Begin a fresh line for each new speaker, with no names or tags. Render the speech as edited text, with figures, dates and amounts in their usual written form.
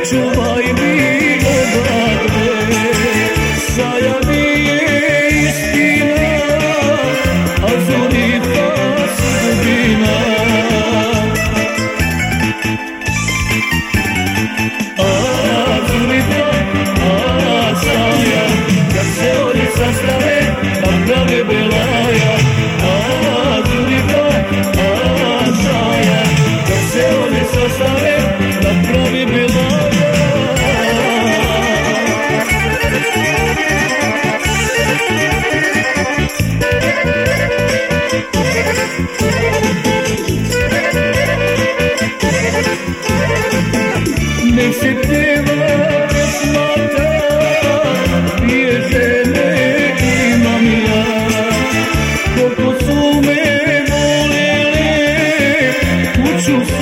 čuvaj mi odavde. Saja nije istina, a zunita sudbina. A zunita, a saja, kad se oni sastave, naprave belaja. A zunita, a saja, kad se oni sastave, napravi belaja. Nek se teba ne smatra, dvije žene imam ja. Koliko su me volele, kuću